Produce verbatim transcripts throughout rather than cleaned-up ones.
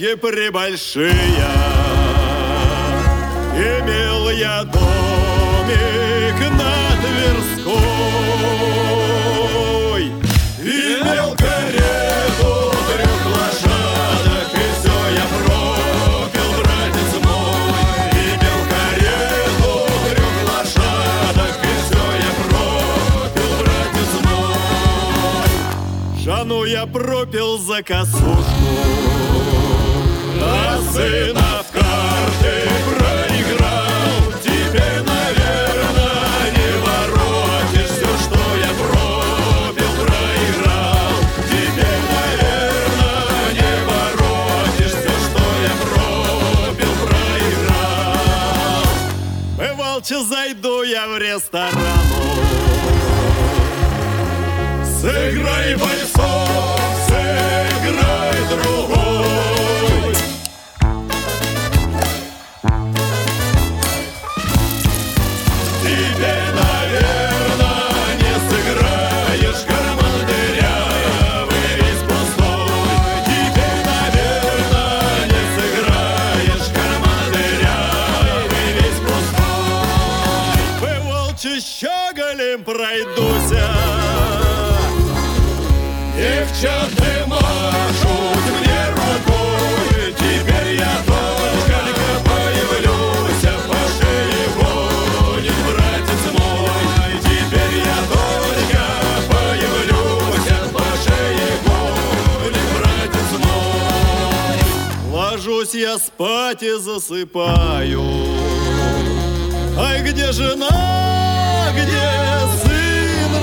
деньги прибольшие, имел я домик на Тверской, имел карету трех лошадок, и все я пропил, братец мой. Имел карету трех лошадок, и все я пропил, братец мой. Жану я пропил за косушку, а сына в карты проиграл. Теперь, наверное, не воротишь все, что я пропил, проиграл. Теперь, наверное, не воротишь все, что я пропил, проиграл. Бывалче зайду я в ресторану, сыграй вальсов, сыграй другой. Теперь, наверное, не сыграешь, карман дырявый весь пустой. Теперь, наверное, не сыграешь, карман дырявый весь пустой. Вы, волчи, щеголем пройдуся, девчата машут мне рукой. Теперь я только появлюсь, по шее гонит братец мой. Теперь я только появлюсь, по шее гонит братец мой. Ложусь я спать и засыпаю. Ай, где жена, где сын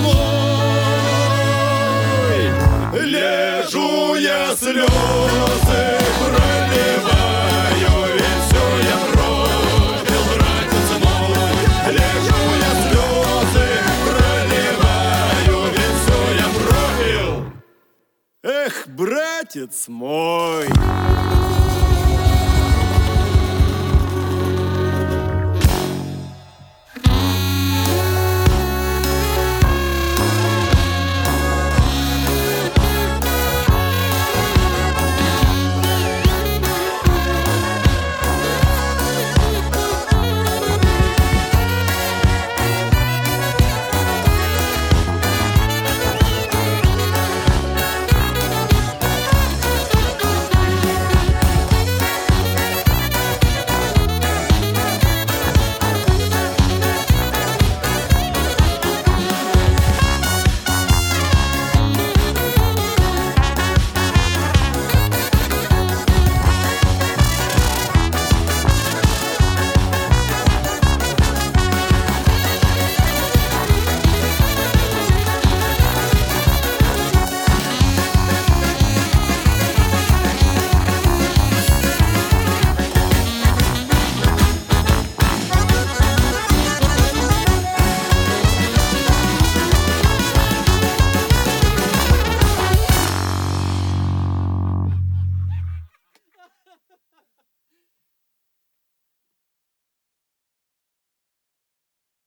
родной? Лежу я, слезы проливаю, ведь все я пропил, братец мой. Лежу я, слезы проливаю, ведь все я пропил. Эх, братец мой.